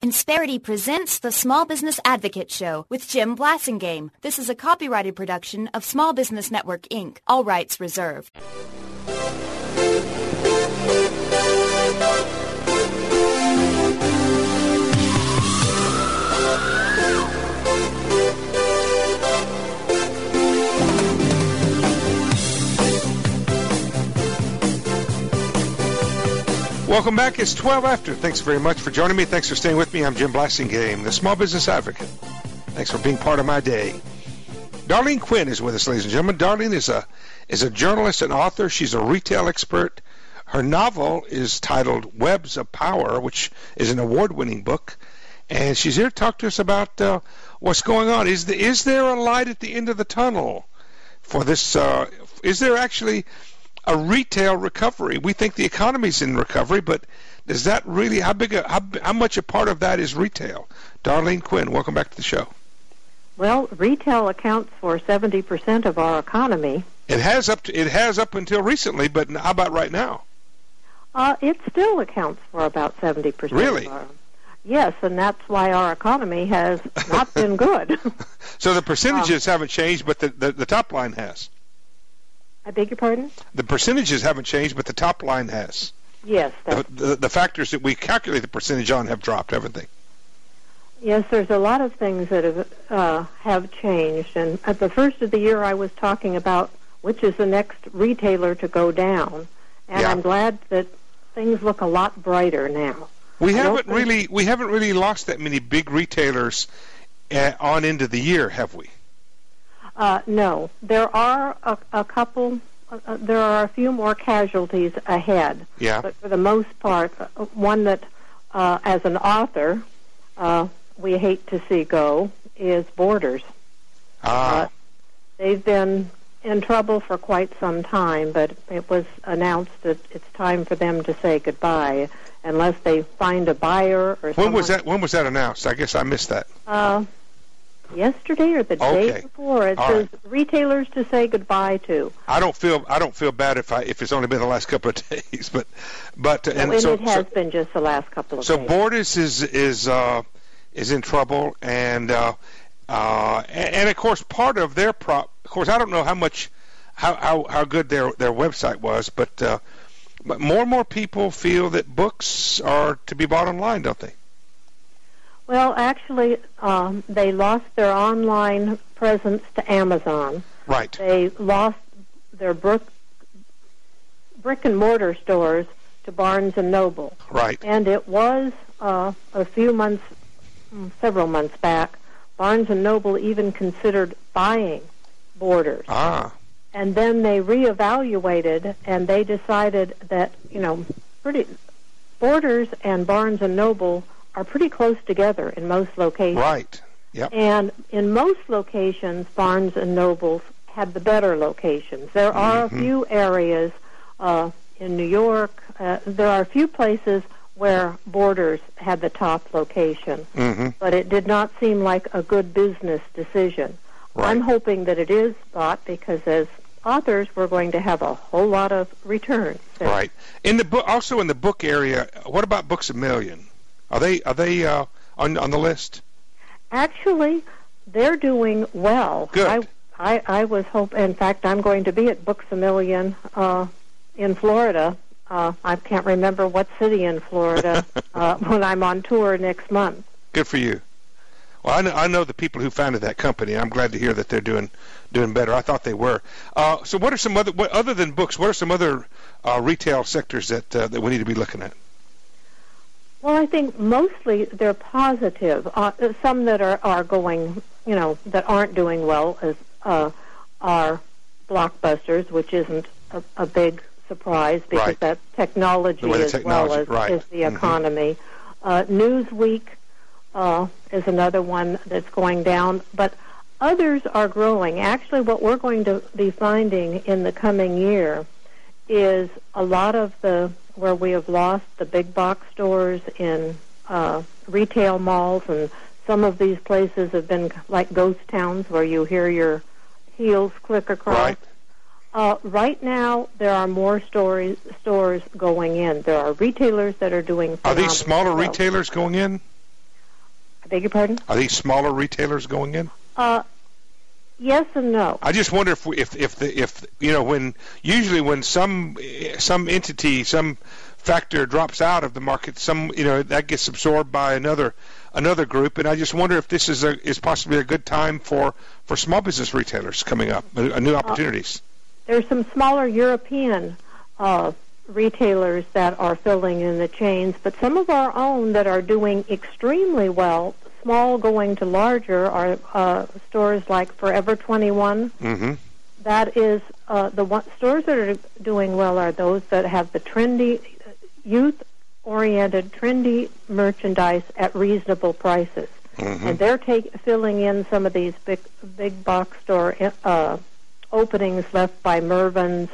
Insperity presents the Small Business Advocate Show with Jim Blasingame. This is a copyrighted production of Small Business Network, Inc. All rights reserved. Welcome back. It's 12 after. Thanks very much for joining me. Thanks for staying with me. I'm Jim Blasingame, the Small Business Advocate. Thanks for being part of my day. Darlene Quinn is with us, ladies and gentlemen. Darlene is a journalist and author. She's a retail expert. Her novel is titled Webs of Power, which is an award-winning book. And she's here to talk to us about what's going on. Is there a light at the end of the tunnel for this? Is there actually a retail recovery? We think the economy's in recovery, but is that really how much a part of that is retail? Darlene Quinn, welcome back to the show. Well, retail accounts for 70% of our economy. It has up until recently, but how about right now? It still accounts for about 70%. Really? Yes, and that's why our economy has not been good. So the percentages haven't changed, but the top line has. I beg your pardon? The percentages haven't changed, but the top line has. Yes. The factors that we calculate the percentage on have dropped, haven't they? Yes, there's a lot of things that have changed. And at the first of the year, I was talking about which is the next retailer to go down. And I'm glad that things look a lot brighter now. We haven't really lost that many big retailers on into the year, have we? No, there are a couple. There are a few more casualties ahead. Yeah. But for the most part, one that, as an author, we hate to see go is Borders. They've been in trouble for quite some time, but it was announced that it's time for them to say goodbye unless they find a buyer or someone. When was that announced? I guess I missed that. Yesterday or the day before. It says retailers to say goodbye to. I don't feel bad if it's only been the last couple of days, but it has been just the last couple of days. So Borders is in trouble, and of course part of their of course I don't know how good their website was, but more and more people feel that books are to be bought online, don't they? Well, actually, they lost their online presence to Amazon. Right. They lost their brick and mortar stores to Barnes and Noble. Right. And it was several months back, Barnes and Noble even considered buying Borders. And then they reevaluated, and they decided that Borders and Barnes and Noble are pretty close together in most locations. Right. Yep. And in most locations, Barnes and Nobles had the better locations. There are a few areas in New York. There are a few places where Borders had the top location, but it did not seem like a good business decision. Right. I'm hoping that it is bought because as authors, we're going to have a whole lot of returns. Right. In the book, also in the book area, what about Books A Million? Are they on the list? Actually, they're doing well. Good. I was hoping. In fact, I'm going to be at Books A Million in Florida. I can't remember what city in Florida when I'm on tour next month. Good for you. Well, I know the people who founded that company. I'm glad to hear that they're doing better. I thought they were. So, what are some other than books? What are some other retail sectors that we need to be looking at? Well, I think mostly they're positive. Some that are going, that aren't doing well are Blockbusters, which isn't a big surprise because that's technology as well as the economy. Newsweek is another one that's going down, but others are growing. Actually, what we're going to be finding in the coming year is a lot of where we have lost the big box stores in retail malls, and some of these places have been like ghost towns where you hear your heels click across. Right now, there are more stores going in. There are retailers that are doing phenomenal. Are these smaller retailers going in? beg your pardon? Are these smaller retailers going in? Yes and no. I just wonder if you know, when some entity, some factor drops out of the market, that gets absorbed by another group, and I just wonder if this is possibly a good time for small business retailers coming up, new opportunities. There's some smaller European retailers that are filling in the chains, but some of our own that are doing extremely well, small going to larger, are stores like Forever 21. Mm-hmm. That is stores that are doing well are those that have the trendy, youth-oriented, trendy merchandise at reasonable prices. Mm-hmm. And they're filling in some of these big box store openings left by Mervyn's,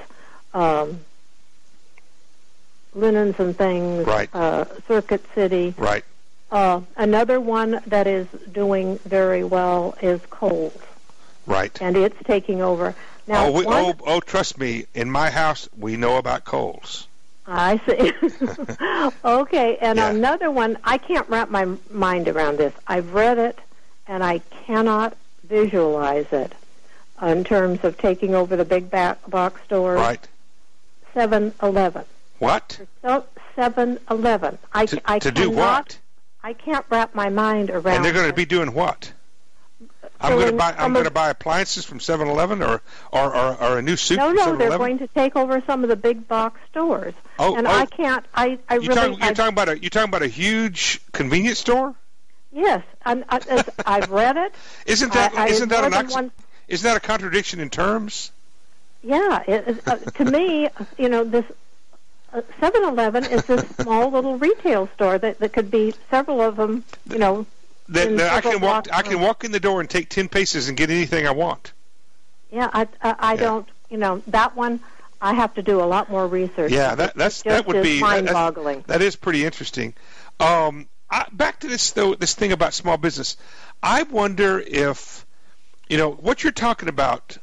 Linens and Things, right. Circuit City. Right. Another one that is doing very well is Kohl's. Right. And it's taking over. Now, trust me, in my house, we know about Kohl's. I see. Okay, and another one, I can't wrap my mind around this. I've read it, and I cannot visualize it in terms of taking over the big box stores. Right. 7-Eleven. What? 7-Eleven. To do what? I can't wrap my mind around. And they're going to be doing what? I'm going to buy appliances from 7-Eleven or a new suit from 7-Eleven? No, they're going to take over some of the big box stores. I can't. You're talking about a huge convenience store? Yes, I've read it. Isn't that a contradiction in terms? Yeah, to me, this 7-Eleven is this small little retail store that could be several of them, I can walk in the door and take 10 paces and get anything I want. Yeah, I don't, that one I have to do a lot more research. Yeah, that would be mind-boggling. That is pretty interesting. Back to this thing about small business. I wonder if, what you're talking about,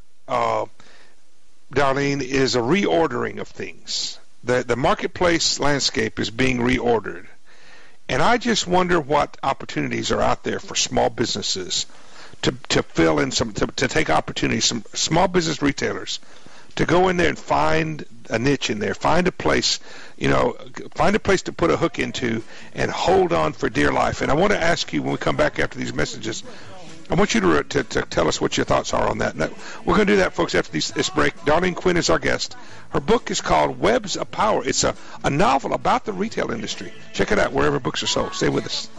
Darlene, is a reordering of things. The marketplace landscape is being reordered. And I just wonder what opportunities are out there for small businesses to fill in to take opportunities, some small business retailers to go in there and find a niche in there, find a place, find a place to put a hook into and hold on for dear life. And I want to ask you when we come back after these messages, I want you to tell us what your thoughts are on that. And we're going to do that, folks, after this break. Darlene Quinn is our guest. Her book is called Webs of Power. It's a novel about the retail industry. Check it out wherever books are sold. Stay with us.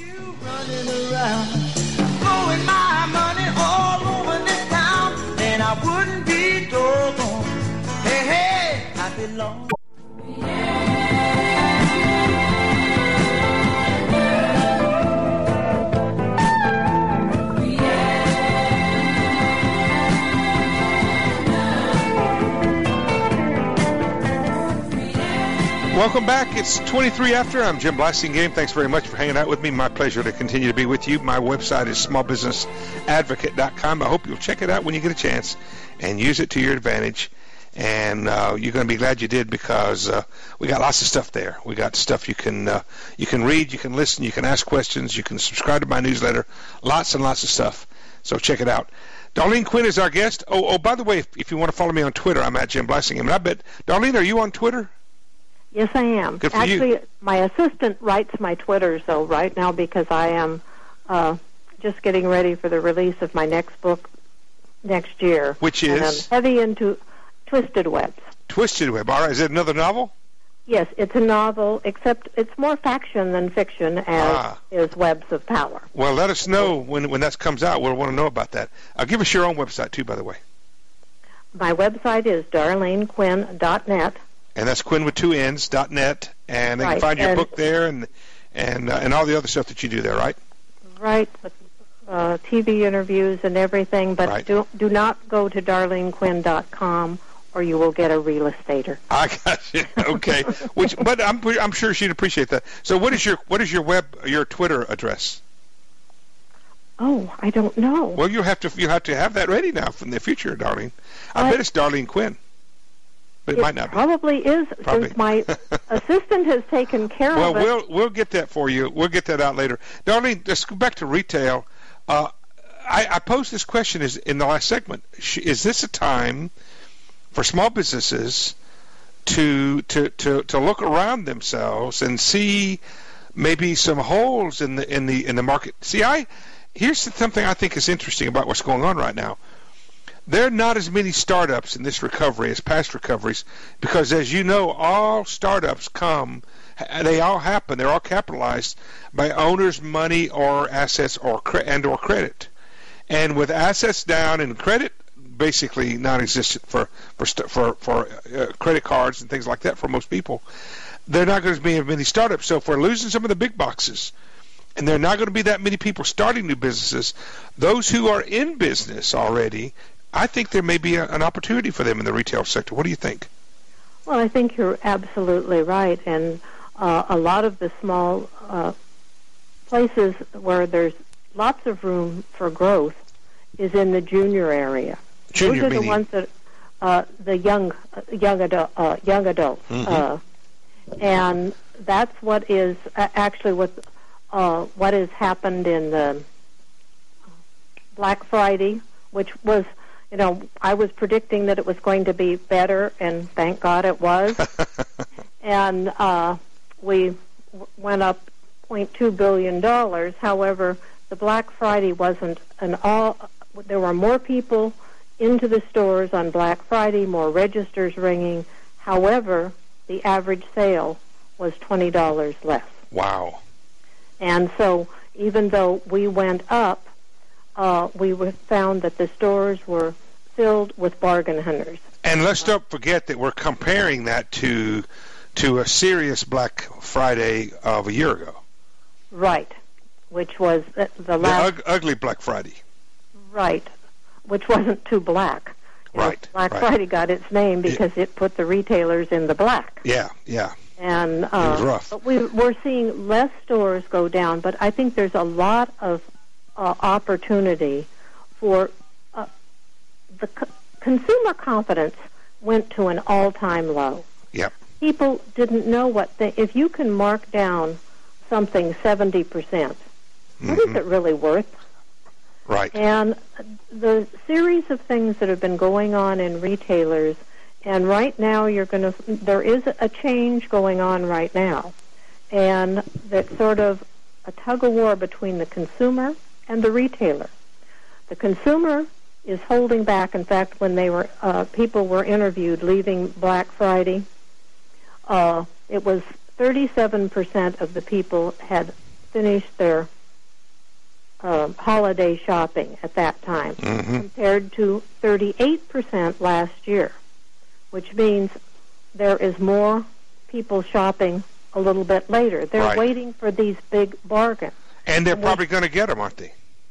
Welcome back. It's 23 after. I'm Jim Blasingame. Thanks very much for hanging out with me. My pleasure to continue to be with you. My website is smallbusinessadvocate.com. I hope you'll check it out when you get a chance and use it to your advantage. And you're going to be glad you did, because we got lots of stuff there. We got stuff you can read, you can listen, you can ask questions, you can subscribe to my newsletter. Lots and lots of stuff. So check it out. Darlene Quinn is our guest. Oh, by the way, if you want to follow me on Twitter, I'm at Jim Blasingame. And I bet, Darlene, are you on Twitter? Yes, I am. Good for Actually, you. My assistant writes my Twitters, though, right now, because I am just getting ready for the release of my next book next year. Which is? And I'm heavy into Twisted Webs. Twisted Web. All right. Is it another novel? Yes, it's a novel, except it's more faction than fiction, as is Webs of Power. Well, let us know when that comes out. We'll want to know about that. Give us your own website, too, by the way. My website is darlenequinn.net. And that's Quinn with 2 N's, .net, and they can find your book there and all the other stuff that you do there, right? Right, TV interviews and everything, but right. do not go to darlenequinn.com or you will get a real estater. I got you. Okay, but I'm sure she'd appreciate that. So what is your Twitter address? Oh, I don't know. Well, you have to have that ready now from the future, Darlene. I bet it's Darlene Quinn. but it might not be. Probably is, Probably. since my assistant has taken care of it. Well, we'll get that for you. We'll get that out later. Darlene, let's go back to retail. I posed this question in the last segment. Is this a time for small businesses to look around themselves and see maybe some holes in the market? See, here's something I think is interesting about what's going on right now. There are not as many startups in this recovery as past recoveries because, as you know, all startups they all happen. They're all capitalized by owners' money or assets or credit. And with assets down and credit basically non-existent for credit cards and things like that for most people, they're not going to be as many startups. So if we're losing some of the big boxes, and there are not going to be that many people starting new businesses, those who are in business already, I think there may be an opportunity for them in the retail sector. What do you think? Well, I think you're absolutely right. And a lot of the small places where there's lots of room for growth is in the junior area. Junior Those are meaning? the ones that the young adults, and that's what is actually what has happened in the Black Friday, which was, I was predicting that it was going to be better, and thank God it was. And we went up $0.2 billion. However, the Black Friday wasn't there were more people into the stores on Black Friday, more registers ringing. However, the average sale was $20 less. Wow. And so even though we went up, we found that the stores were filled with bargain hunters. And let's don't forget that we're comparing that to a serious Black Friday of a year ago. Right, which was the last... The ugly Black Friday. Right, which wasn't too black. Right. Black Friday got its name because it put the retailers in the black. Yeah. And it was rough. But we're seeing less stores go down, but I think there's a lot of opportunity for the consumer confidence went to an all-time low. Yep. People didn't know if you can mark down something 70%, what is it really worth? Right. And the series of things that have been going on in retailers, and right now there is a change going on right now, and that's sort of a tug-of-war between the consumer and the retailer. The consumer is holding back. In fact, when people were interviewed leaving Black Friday, it was 37% of the people had finished their holiday shopping at that time, compared to 38% last year, which means there is more people shopping a little bit later. They're waiting for these big bargains. And they're probably going to get them, aren't they?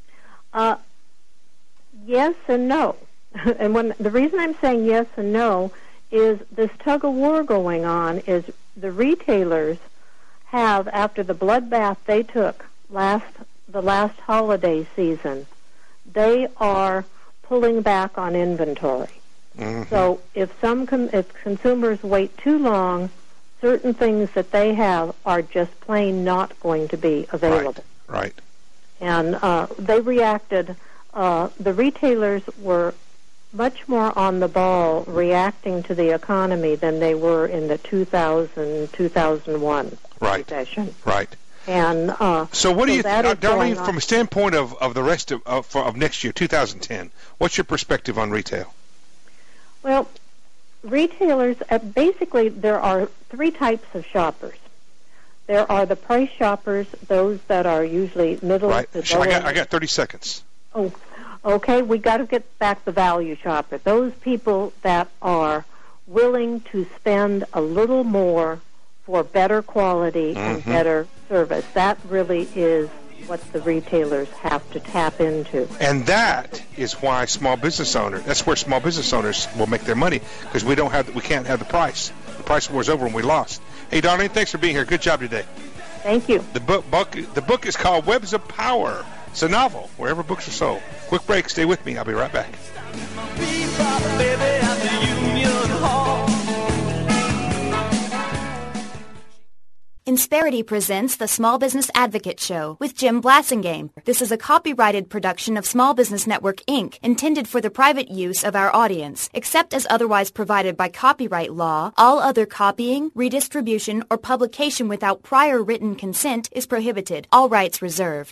Yes and no. And the reason I'm saying yes and no is this tug-of-war going on is the retailers have, after the bloodbath they took the last holiday season, they are pulling back on inventory. So if consumers wait too long, certain things that they have are just plain not going to be available. Right. And they reacted. The retailers were much more on the ball reacting to the economy than they were in the 2000-2001 recession. Right. And so what do you think, Darlene, from on. a standpoint of the rest of next year, 2010, what's your perspective on retail? Well, retailers, basically there are three types of shoppers. There are the price shoppers, those that are usually middle to lower. I got 30 seconds. Oh, okay. We got to get back the value shopper. Those people that are willing to spend a little more for better quality and better service. That really is what the retailers have to tap into. And that is why that's where small business owners will make their money, because we can't have the price. The price war is over and we lost. Hey, Darlene, thanks for being here. Good job today. Thank you. The book is called Webs of Power. It's a novel, wherever books are sold. Quick break. Stay with me. I'll be right back. Bebop, baby, at the Union Hall. Insperity presents the Small Business Advocate Show with Jim Blasingame. This is a copyrighted production of Small Business Network, Inc., intended for the private use of our audience. Except as otherwise provided by copyright law, all other copying, redistribution, or publication without prior written consent is prohibited. All rights reserved.